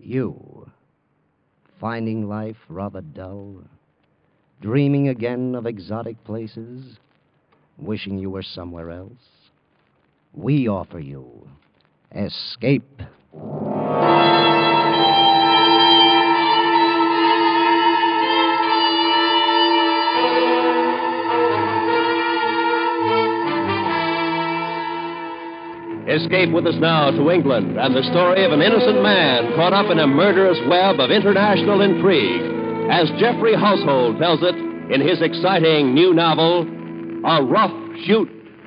You, finding life rather dull, dreaming again of exotic places, wishing you were somewhere else? We offer you Escape. Escape with us now to England and the story of an innocent man caught up in a murderous web of international intrigue, as Geoffrey Household tells it in his exciting new novel, A Rough Shoot.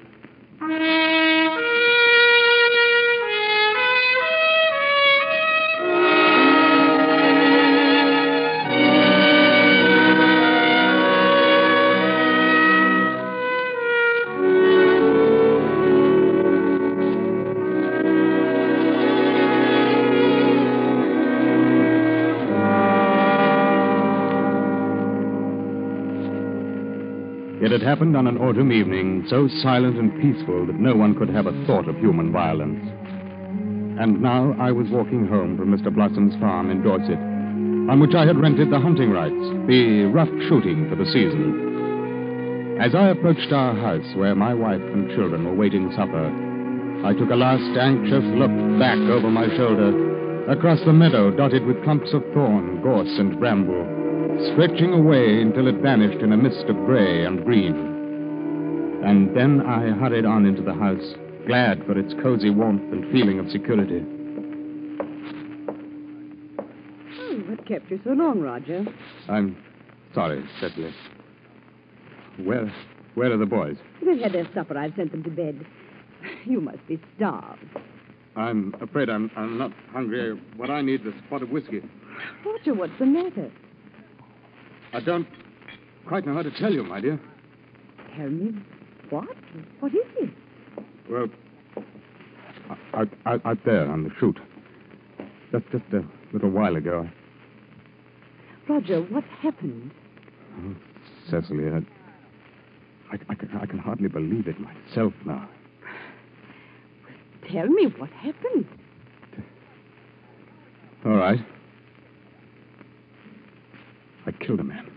It had happened on an autumn evening, so silent and peaceful that no one could have a thought of human violence. And now I was walking home from Mr. Blossom's farm in Dorset, on which I had rented the hunting rights, the rough shooting for the season. As I approached our house, where my wife and children were waiting supper, I took a last anxious look back over my shoulder, across the meadow dotted with clumps of thorn, gorse, and bramble, stretching away until it vanished in a mist of gray and green. And then I hurried on into the house, glad for its cozy warmth and feeling of security. What kept you so long, Roger? I'm sorry, Cecily. Where are the boys? They've had their supper. I've sent them to bed. You must be starved. I'm afraid I'm not hungry. What I need is a pot of whiskey. Roger, what's the matter? I don't quite know how to tell you, my dear. Tell me what? What is it? Well, out there on the chute. Just a little while ago. Roger, what happened? Oh, Cecily, I can hardly believe it myself now. Tell me what happened. All right. I killed a man.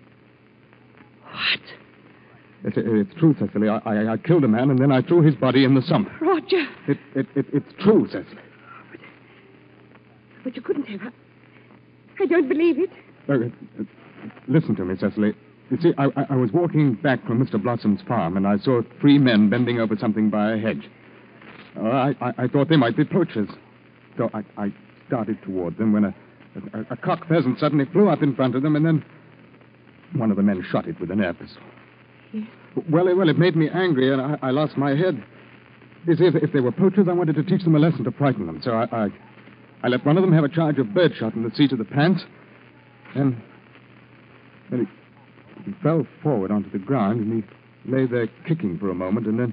What? It's true, Cecily. I killed a man, and then I threw his body in the sump. Roger. It's true, Cecily. But you couldn't have. I don't believe it. Listen to me, Cecily. You see, I was walking back from Mr. Blossom's farm, and I saw 3 men bending over something by a hedge. I thought they might be poachers. So I started toward them when a cock pheasant suddenly flew up in front of them, and then one of the men shot it with an air pistol. Yes. Well, it made me angry, and I lost my head. You see, if they were poachers, I wanted to teach them a lesson to frighten them. So I let one of them have a charge of birdshot in the seat of the pants, and then he fell forward onto the ground, and he lay there kicking for a moment, and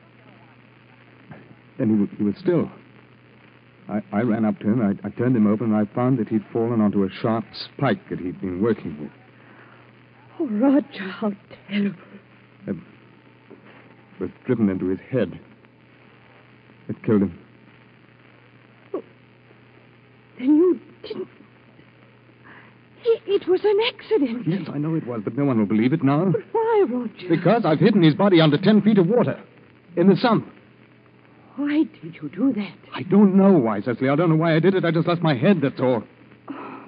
then he was still. I ran up to him, I turned him over, and I found that he'd fallen onto a sharp spike that he'd been working with. Oh, Roger, how terrible. It was driven into his head. It killed him. Oh, then you didn't... It was an accident. Yes, I know it was, but no one will believe it now. But why, Roger? Because I've hidden his body under 10 feet of water. In the sump. Why did you do that? I don't know why, Cecily. I don't know why I did it. I just lost my head, that's all. Oh.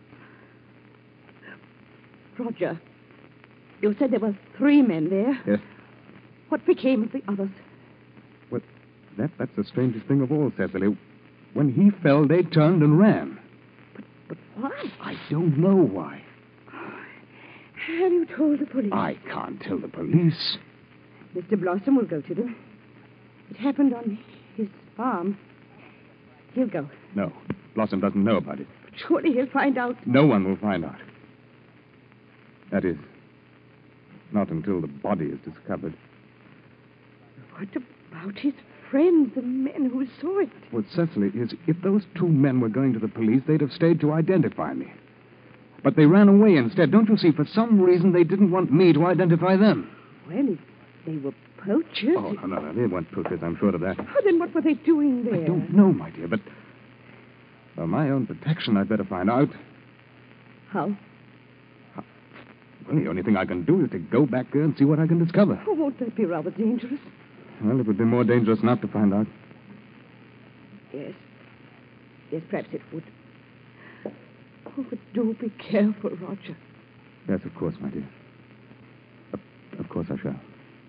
Roger, you said there were 3 men there. Yes. What became of the others? Well, that's the strangest thing of all, Cecily. When he fell, they turned and ran. But why? I don't know why. Have you told the police? I can't tell the police. Mr. Blossom will go to them. It happened on his farm. He'll go. No, Blossom doesn't know about it. But surely he'll find out. No one will find out. That is, not until the body is discovered. What about his friends, the men who saw it? Well, Cecily, if those 2 men were going to the police, they'd have stayed to identify me. But they ran away instead. Don't you see? For some reason, they didn't want me to identify them. Well, if they were poachers... Oh, no. They weren't poachers. I'm sure of that. Oh, then what were they doing there? I don't know, my dear, but For my own protection, I'd better find out. How? Well, the only thing I can do is to go back there and see what I can discover. Oh, won't that be rather dangerous? Well, it would be more dangerous not to find out. Yes. Yes, perhaps it would. Oh, but do be careful, Roger. Yes, of course, my dear. Of course I shall.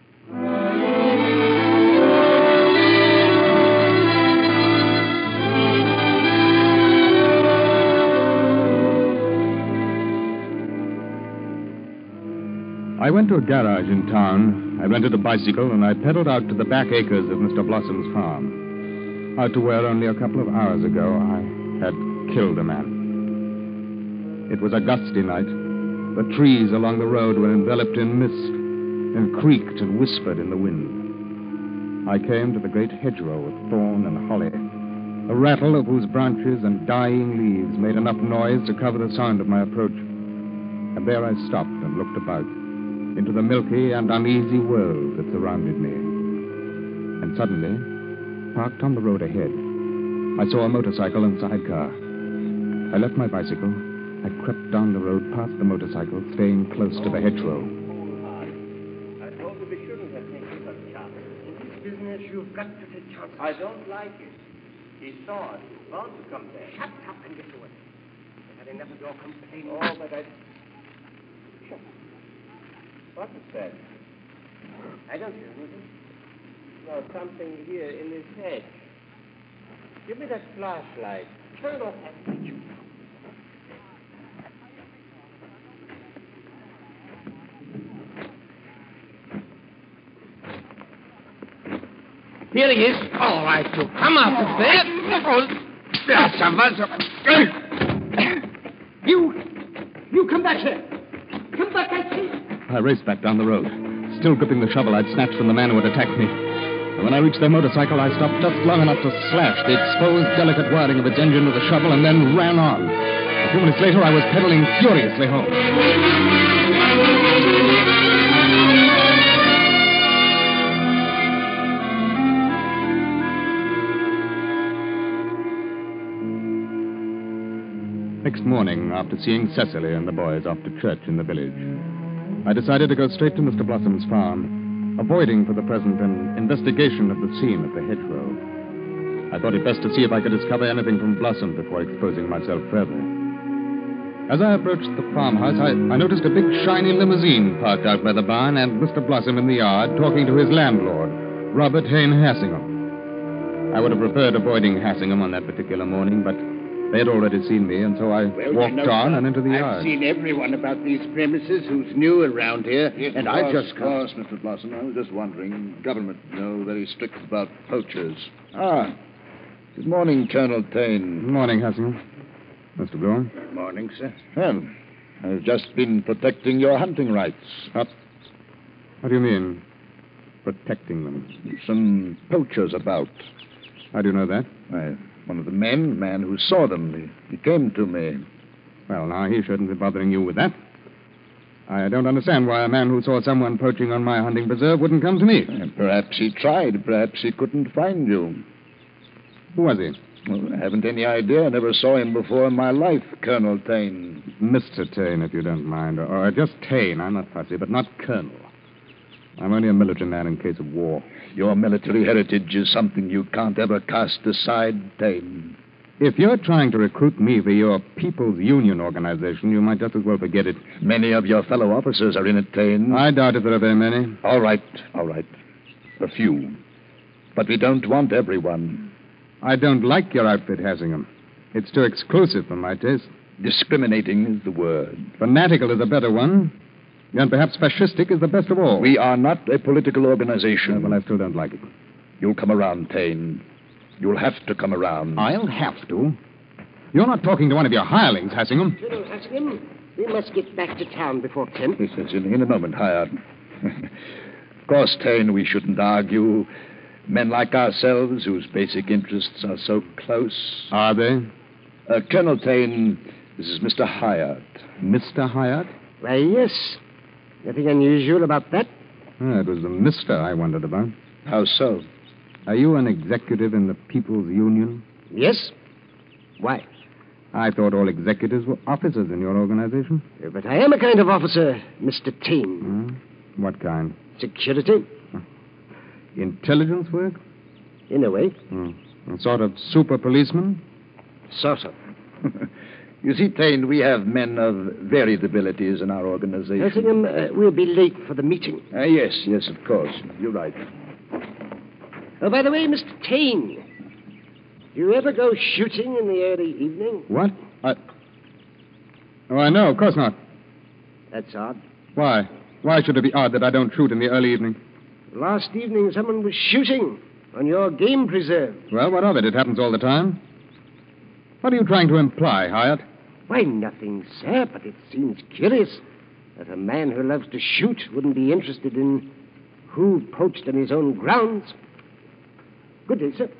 I went to a garage in town. I rented a bicycle, and I pedaled out to the back acres of Mr. Blossom's farm. Out to where only a couple of hours ago I had killed a man. It was a gusty night. The trees along the road were enveloped in mist and creaked and whispered in the wind. I came to the great hedgerow of thorn and holly, the rattle of whose branches and dying leaves made enough noise to cover the sound of my approach. And there I stopped and looked about, into the milky and uneasy world that surrounded me. And suddenly, parked on the road ahead, I saw a motorcycle and sidecar. I left my bicycle. I crept down the road past the motorcycle, staying close to the hedgerow. I told you we shouldn't have taken such chances. In this business, you've got to take chances. I don't like it. He saw us. He's bound to come there. Shut up and get away. I've had enough of your complaining. Oh, but I... Shut up. What is that? I don't hear anything. No, something here in his head. Give me that flashlight. Turn off that picture. Here he is. All right, you come out of there. You come back here. Come back, I say. I raced back down the road, still gripping the shovel I'd snatched from the man who had attacked me. And when I reached their motorcycle, I stopped just long enough to slash the exposed, delicate wiring of its engine with a shovel and then ran on. A few minutes later, I was pedaling furiously home. Next morning, after seeing Cecily and the boys off to church in the village, I decided to go straight to Mr. Blossom's farm, avoiding for the present an investigation of the scene at the hedgerow. I thought it best to see if I could discover anything from Blossom before exposing myself further. As I approached the farmhouse, I noticed a big shiny limousine parked out by the barn and Mr. Blossom in the yard talking to his landlord, Robert Hayne Hassingham. I would have preferred avoiding Hassingham on that particular morning, but they had already seen me, and so I walked on and into the yard. I've seen everyone about these premises who's new around here, Yes, and of I course, just of course, Mr. Blossom. I was just wondering. Government, very strict about poachers. Ah, good morning, Colonel Tane. Good morning, Hassingham. Mr. Brown. Good morning, sir. Well, I've just been protecting your hunting rights. What do you mean, protecting them? Some poachers about. How do you know that? One of the men, man who saw them, he came to me. Well, now, he shouldn't be bothering you with that. I don't understand why a man who saw someone poaching on my hunting preserve wouldn't come to me. Perhaps he tried. Perhaps he couldn't find you. Who was he? Well, I haven't any idea. I never saw him before in my life, Colonel Tane. Mr. Tane, if you don't mind. Or just Tane. I'm not fussy, but not Colonel. I'm only a military man in case of war. Your military heritage is something you can't ever cast aside, Tane. If you're trying to recruit me for your People's Union organization, you might just as well forget it. Many of your fellow officers are in it, Tane. I doubt if there are very many. All right. A few. But we don't want everyone. I don't like your outfit, Hassingham. It's too exclusive for my taste. Discriminating is the word. Fanatical is a better one. And perhaps fascistic is the best of all. We are not a political organization. Well, I still don't like it. You'll come around, Tane. You'll have to come around. I'll have to? You're not talking to one of your hirelings, Hassingham. Colonel Hassingham, we must get back to town before 10. Yes, in a moment, Hyatt. Of course, Tane, we shouldn't argue. Men like ourselves, whose basic interests are so close. Are they? Colonel Tane, this is Mr. Hyatt. Mr. Hyatt? Why, yes. Nothing unusual about that. It was the Mr. I wondered about. How so? Are you an executive in the People's Union? Yes. Why? I thought all executives were officers in your organization. But I am a kind of officer, Mr. Tane. What kind? Security, Intelligence work? in a way. A sort of super policeman? Sort of. You see, Tane, we have men of varied abilities in our organization. Effingham, we'll be late for the meeting. Yes, of course. You're right. Oh, by the way, Mr. Tane, do you ever go shooting in the early evening? What? Oh, I know. Of course not. That's odd. Why? Why should it be odd that I don't shoot in the early evening? Last evening, someone was shooting on your game preserve. Well, what of it? It happens all the time. What are you trying to imply, Hyatt? Why, nothing, sir, but it seems curious that a man who loves to shoot wouldn't be interested in who poached on his own grounds. Good day, sir.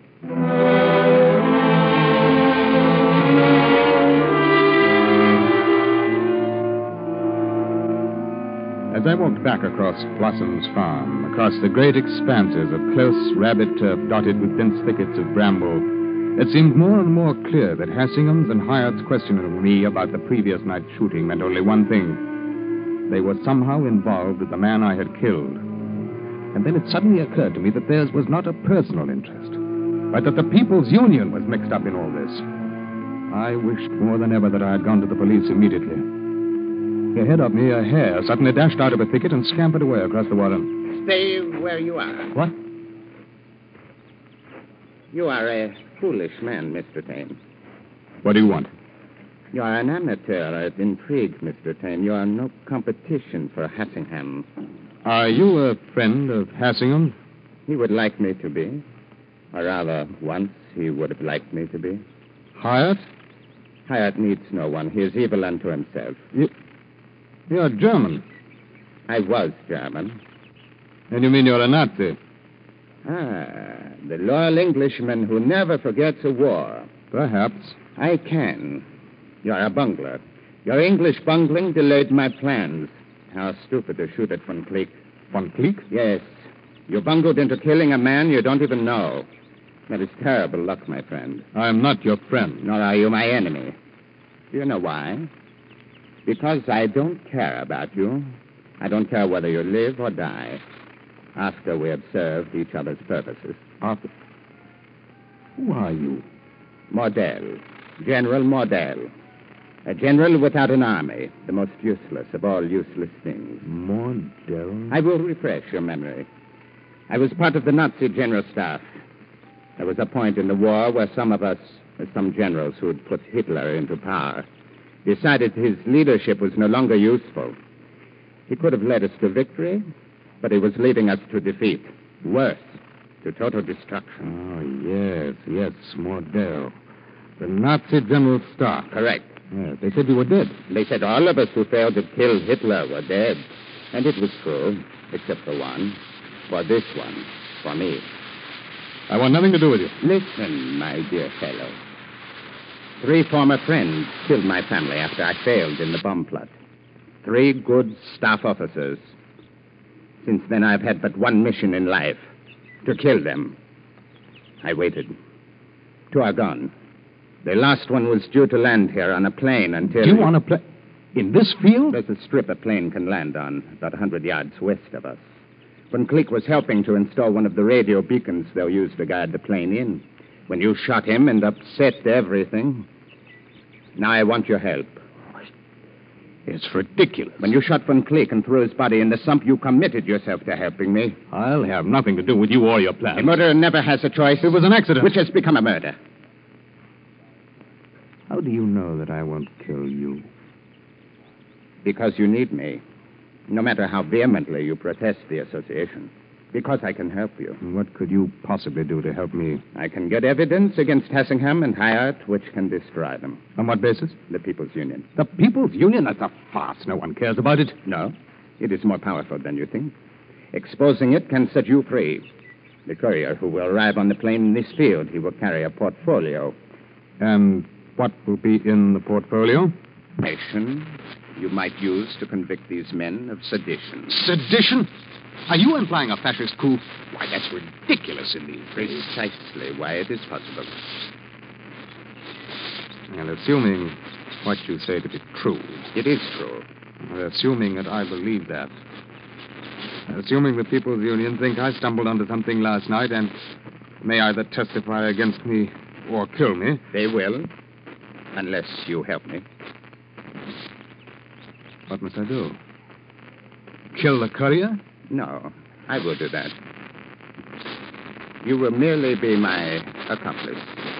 As I walked back across Blossom's farm, across the great expanses of close rabbit turf dotted with dense thickets of bramble, it seemed more and more clear that Hassingham's and Hyatt's questioning me about the previous night's shooting meant only one thing. They were somehow involved with the man I had killed. And then it suddenly occurred to me that theirs was not a personal interest, but that the People's Union was mixed up in all this. I wished more than ever that I had gone to the police immediately. Ahead of me, a hare suddenly dashed out of a thicket and scampered away across the water. Stay where you are. What? You are a foolish man, Mr. Tane. What do you want? You are an amateur at intrigue, Mr. Tane. You are no competition for Hassingham. Are you a friend of Hassingham? He would like me to be. Or rather, once he would have liked me to be. Hyatt? Hyatt needs no one. He is evil unto himself. You're German. I was German. And you mean you're a Nazi? Ah, the loyal Englishman who never forgets a war. Perhaps. I can. You're a bungler. Your English bungling delayed my plans. How stupid to shoot at Von Cleek. Von Cleek? Yes. You bungled into killing a man you don't even know. That is terrible luck, my friend. I'm not your friend. Nor are you my enemy. Do you know why? Because I don't care about you. I don't care whether you live or die. After we have served each other's purposes. Arthur. Who are you? Mordell. General Mordell. A general without an army. The most useless of all useless things. Mordell? I will refresh your memory. I was part of the Nazi general staff. There was a point in the war where some of us, some generals who had put Hitler into power, decided his leadership was no longer useful. He could have led us to victory, but he was leading us to defeat. Worse, to total destruction. Oh, yes, Mordell. The Nazi general staff. Correct. Yes, they said you were dead. They said all of us who failed to kill Hitler were dead. And it was true, except for one. For this one. For me. I want nothing to do with you. Listen, my dear fellow. 3 former friends killed my family after I failed in the bomb plot. 3 good staff officers. Since then, I've had but one mission in life. To kill them. I waited. 2 are gone. The last one was due to land here on a plane until... You on a plane? In this field? There's a strip a plane can land on, about 100 yards west of us. Von Cleek was helping to install one of the radio beacons they'll use to guide the plane in. When you shot him and upset everything. Now I want your help. It's ridiculous. When you shot Von Cleek and threw his body in the sump, you committed yourself to helping me. I'll have nothing to do with you or your plans. A murderer never has a choice. It was an accident. Which has become a murder. How do you know that I won't kill you? Because you need me. No matter how vehemently you protest the association. Because I can help you. What could you possibly do to help me? I can get evidence against Hassingham and Hyatt which can destroy them. On what basis? The People's Union. The People's Union? That's a farce. No one cares about it. No. It is more powerful than you think. Exposing it can set you free. The courier who will arrive on the plane in this field, he will carry a portfolio. And what will be in the portfolio? Information you might use to convict these men of sedition. Sedition? Are you implying a fascist coup? Why, that's ridiculous in these days. Precisely why it is possible. And assuming what you say to be true. It is true. Assuming that I believe that. Assuming the People's Union think I stumbled onto something last night and may either testify against me or kill me. They will, unless you help me. What must I do? Kill the courier? No, I will do that. You will merely be my accomplice.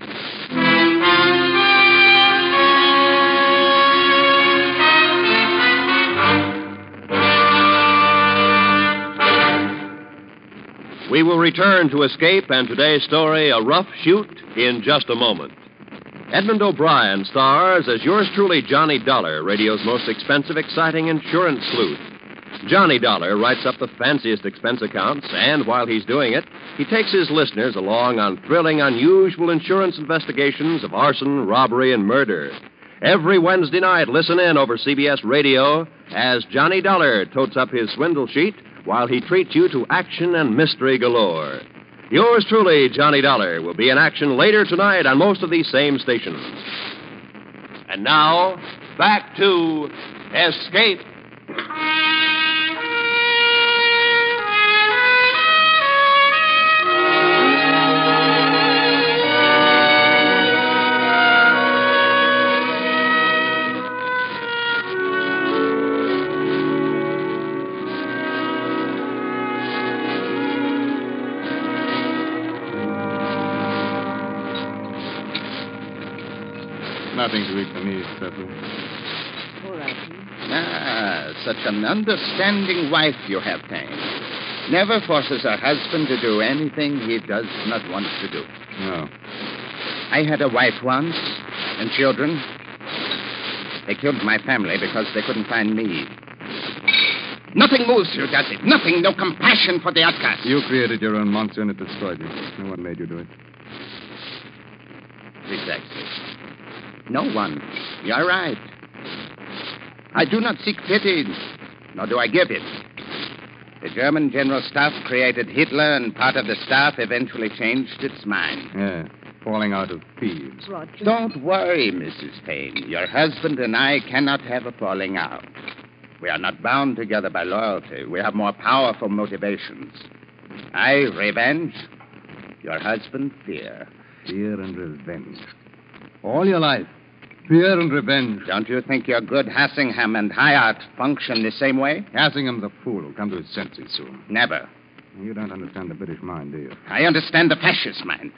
We will return to Escape and today's story, A Rough Shoot, in just a moment. Edmund O'Brien stars as yours truly, Johnny Dollar, radio's most expensive, exciting insurance sleuth. Johnny Dollar writes up the fanciest expense accounts, and while he's doing it, he takes his listeners along on thrilling, unusual insurance investigations of arson, robbery, and murder. Every Wednesday night, listen in over CBS Radio as Johnny Dollar totes up his swindle sheet while he treats you to action and mystery galore. Yours truly, Johnny Dollar, will be in action later tonight on most of these same stations. And now, back to Escape. Nothing to eat for me, Cecil. All right. Ah, such an understanding wife you have, Payne. Never forces her husband to do anything he does not want to do. No. I had a wife once, and children. They killed my family because they couldn't find me. Nothing moves you, does it? Nothing, no compassion for the outcast. You created your own monster and it destroyed you. No one made you do it. Exactly. No one. You're right. I do not seek pity, nor do I give it. The German General Staff created Hitler, and part of the staff eventually changed its mind. Yeah, falling out of thieves. Roger. Don't worry, Mrs. Payne. Your husband and I cannot have a falling out. We are not bound together by loyalty. We have more powerful motivations. I, revenge. Your husband, fear. Fear and revenge. All your life. Fear and revenge. Don't you think your good Hassingham and Hyatt function the same way? Hassingham's a fool who'll come to his senses soon. Never. You don't understand the British mind, do you? I understand the fascist mind.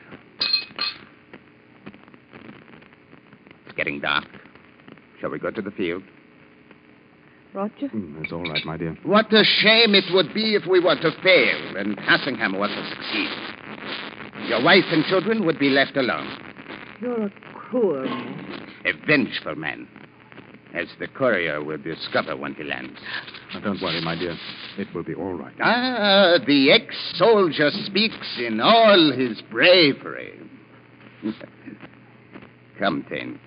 It's getting dark. Shall we go to the field? Roger? That's all right, my dear. What a shame it would be if we were to fail and Hassingham were to succeed. Your wife and children would be left alone. You're a cruel man. A vengeful man, as the courier will discover when he lands. Now, don't worry, my dear. It will be all right. Ah, the ex-soldier speaks in all his bravery. Come, Payne.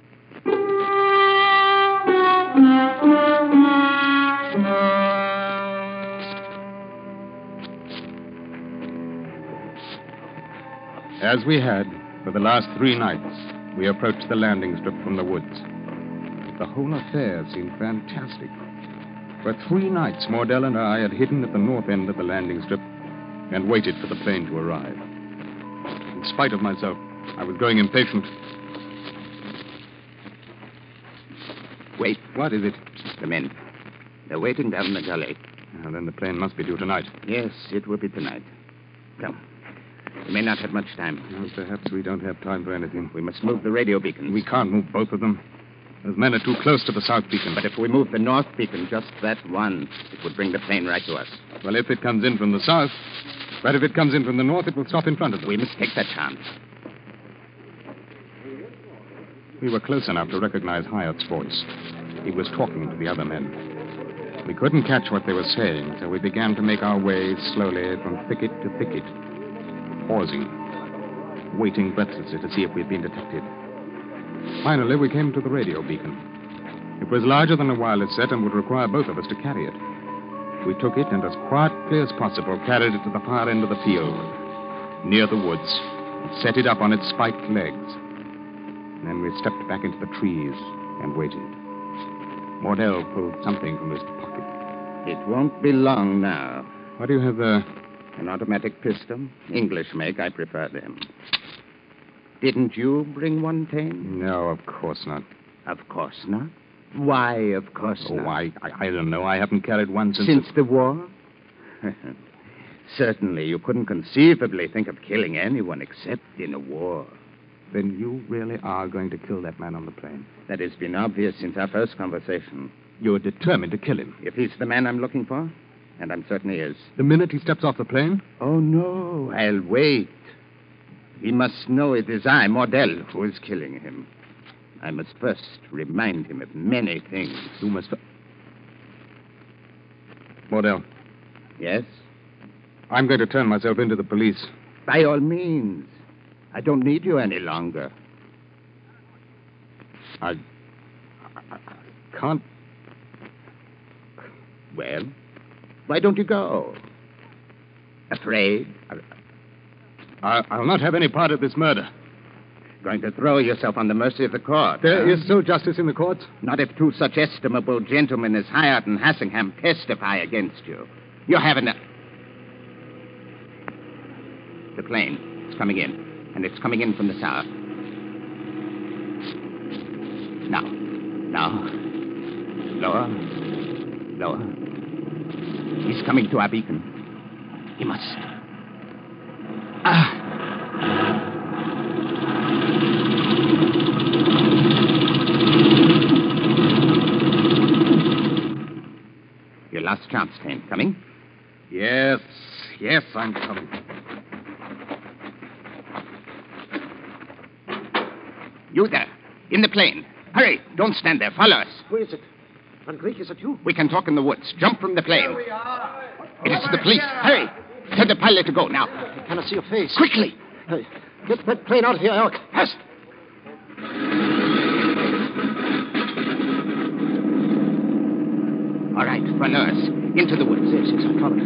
As we had, for the last 3 nights, we approached the landing strip from the woods. The whole affair seemed fantastic. For 3 nights, Mordell and I had hidden at the north end of the landing strip and waited for the plane to arrive. In spite of myself, I was growing impatient. Wait. What is it? The men. They're waiting down in the gully. Well, then the plane must be due tonight. Yes, it will be tonight. Come. We may not have much time. Well, perhaps we don't have time for anything. We must move the radio beacons. We can't move both of them. Those men are too close to the south beacon. But if we move the north beacon, just that one, it would bring the plane right to us. Well, if it comes in from the south. But if it comes in from the north, it will stop in front of us. We must take that chance. We were close enough to recognize Hyatt's voice. He was talking to the other men. We couldn't catch what they were saying, so we began to make our way slowly from thicket to thicket, pausing, waiting breathlessly to see if we'd been detected. Finally, we came to the radio beacon. It was larger than a wireless set and would require both of us to carry it. We took it and, as quietly as possible, carried it to the far end of the field, near the woods, and set it up on its spiked legs. Then we stepped back into the trees and waited. Mordell pulled something from his pocket. It won't be long now. What do you have there? An automatic pistol. English make, I prefer them. Didn't you bring one, Tane? No, of course not. Of course not. Why, of course not? I don't know. I haven't carried one Since the war? Certainly, you couldn't conceivably think of killing anyone except in a war. Then you really are going to kill that man on the plane? That has been obvious since our first conversation. You're determined to kill him? If he's the man I'm looking for, and I'm certain he is. The minute he steps off the plane? Oh, no, I'll wait. He must know it is I, Mordell, who is killing him. I must first remind him of many things. You must... Mordell. Yes? I'm going to turn myself into the police. By all means. I don't need you any longer. I can't... Well, why don't you go? Afraid? I'll not have any part of this murder. Going to throw yourself on the mercy of the court? There is still justice in the courts? Not if two such estimable gentlemen as Hyatt and Hassingham testify against you. You haven't... The plane. It's coming in. And it's coming in from the south. Now. Lower. He's coming to our beacon. He must. Your last chance, Tane. Coming? Yes, I'm coming. You there, in the plane. Hurry, don't stand there. Follow us. Who is it? Van Greek, is it you? We can talk in the woods. Jump from the plane. Here we are. It is the police. Hurry. Tell the pilot to go now. I cannot see your face. Quickly. Get that plane out of here, Elk. Fast. All right, follow us. Into the woods. Yes, I follow.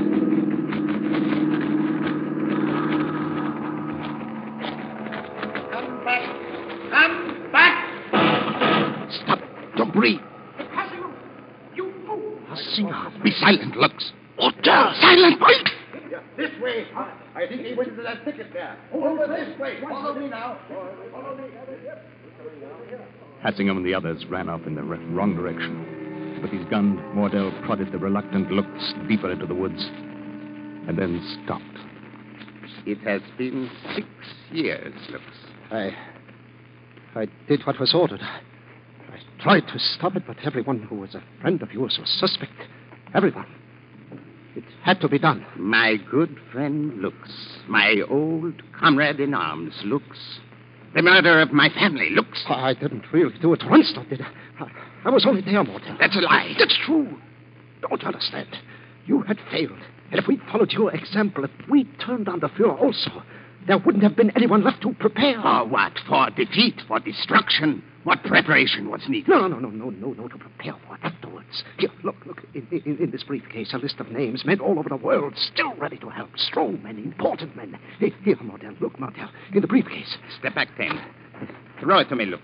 Come back. Stop. Don't breathe. Hassingham, you fool. Hassingham. Be silent, Lux. Order. Silent, boy. This way. I think he went into that thicket there. Over this way. Follow me now. Follow me. Hassingham and the others ran off in the wrong direction. With his gun, Mordell prodded the reluctant Lux deeper into the woods and then stopped. It has been 6 years, Lux. I did what was ordered. I tried to stop it, but everyone who was a friend of yours was suspect. Everyone. It had to be done. My good friend Lux. My old comrade in arms, Lux. The murder of my family, Lux. I didn't really do it once, though, did I? I was only there, Mordell. That's a lie. That's true. Don't you understand? You had failed. And if we'd followed your example, if we turned on the Fuhrer also, there wouldn't have been anyone left to prepare. For what? For defeat? For destruction? What preparation was needed? No, to prepare for afterwards. Here, look, in this briefcase, a list of names, men all over the world, still ready to help. Strong men, important men. Here, Mordell, look, Mordell, in the briefcase. Step back, Tane. Throw it to me, Lux.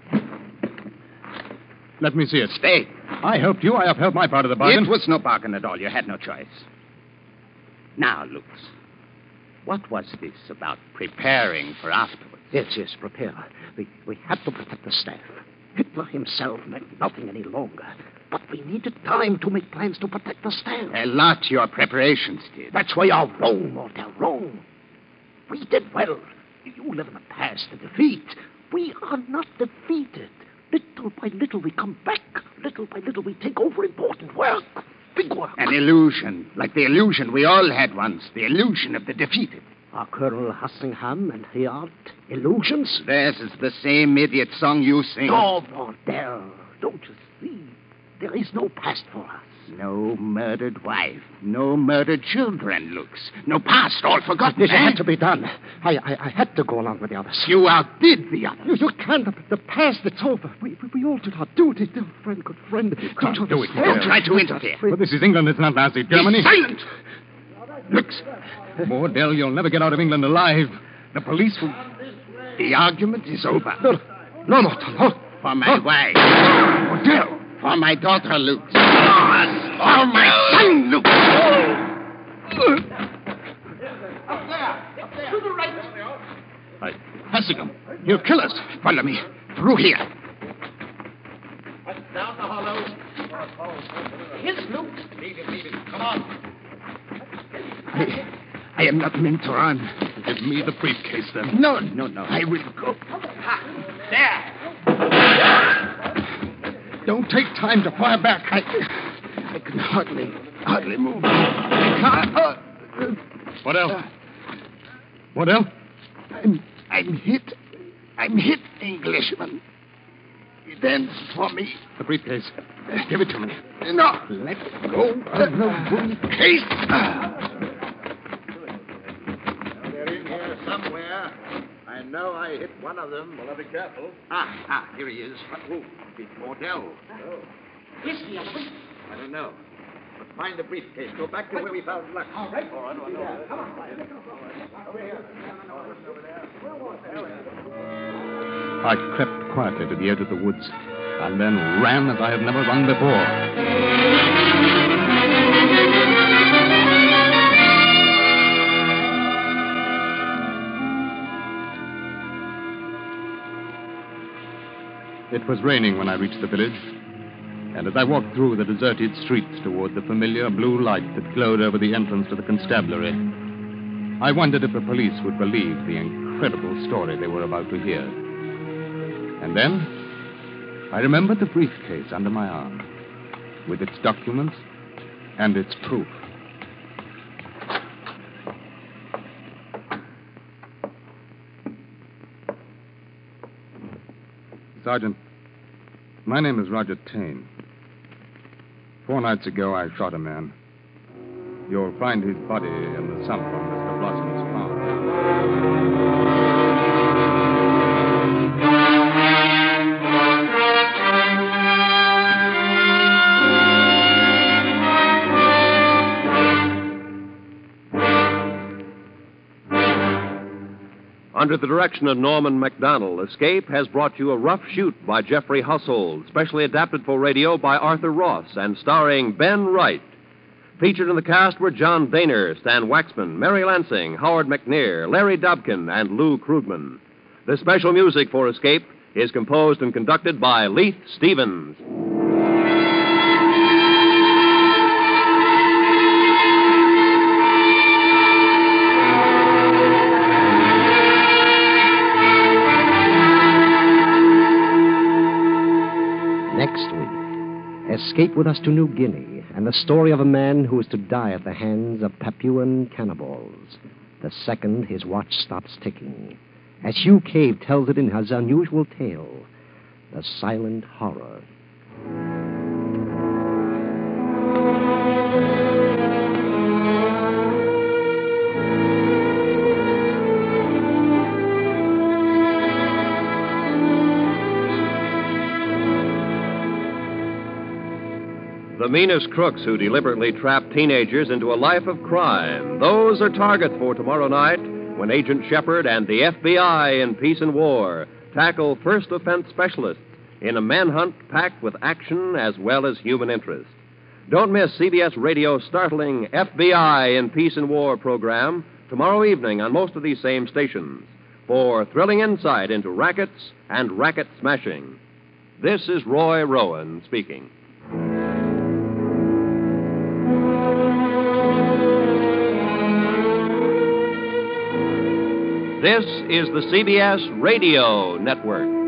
Let me see it. Stay. I helped you. I upheld my part of the bargain. It was no bargain at all. You had no choice. Now, Lux, what was this about preparing for afterwards? Yes, prepare. We had to protect the staff. Hitler himself meant nothing any longer. But we needed time to make plans to protect the staff. A lot your preparations did. That's why you're wrong, Mordell, wrong. We did well. You live in the past, the defeat. We are not defeated. Little by little we come back. Little by little we take over important work. Big work. An illusion, like the illusion we all had once. The illusion of the defeated. Are Colonel Hassingham and Hyatt illusions? This is the same idiot song you sing. No, Mordell. Don't you see? There is no past for us. No murdered wife. No murdered children, Lux. No past, all forgotten. It had to be done. I had to go along with the others. You outdid the others. You can't. The past, it's over. We all did our duty. Dear friend, good friend. can't do it. Don't try to interfere. Well, this is England. It's not Nazi Germany. Be silent! Lux, Mordell, you'll never get out of England alive. The police will... the argument is over. No, No, Morton, no. For my wife. Odell. For my daughter, Luke. For my son, Luke. Hassigham, he'll kill us. Follow me. Through here. Down the hollow. Here's Luke. Leave him. Come on. I am not meant to run. Give me the briefcase, then. No. I will go. There. Don't take time to fire back. I can hardly move. I can't. What else? What else? I'm hit. I'm hit, Englishman. He danced for me. The briefcase. Give it to me. No, let go of the briefcase. They're in here somewhere. I know I hit one of them. Well, be careful. Here he is. Oh, it's Mordell. Is the other one? I don't know. But find the briefcase. Go back to where we found Luck. All right. Come on. Over here. I crept quietly to the edge of the woods and then ran as I had never run before. It was raining when I reached the village, and as I walked through the deserted streets toward the familiar blue light that glowed over the entrance to the constabulary, I wondered if the police would believe the incredible story they were about to hear. And then I remembered the briefcase under my arm, with its documents and its proof. Sergeant, my name is Roger Tane. 4 nights ago, I shot a man. You'll find his body in the sump on Mr. Blossom's farm. Under the direction of Norman MacDonald, Escape has brought you A Rough Shoot by Jeffrey Household, specially adapted for radio by Arthur Ross and starring Ben Wright. Featured in the cast were John Daner, Stan Waxman, Mary Lansing, Howard McNear, Larry Dobkin, and Lou Krugman. The special music for Escape is composed and conducted by Leith Stevens. Next week, escape with us to New Guinea and the story of a man who is to die at the hands of Papuan cannibals. The second his watch stops ticking, as Hugh Cave tells it in his unusual tale, The Silent Horror. The meanest crooks who deliberately trap teenagers into a life of crime. Those are targets for tomorrow night when Agent Shepard and the FBI in Peace and War tackle first offense specialists in a manhunt packed with action as well as human interest. Don't miss CBS Radio's startling FBI in Peace and War program tomorrow evening on most of these same stations for thrilling insight into rackets and racket smashing. This is Roy Rowan speaking. This is the CBS Radio Network.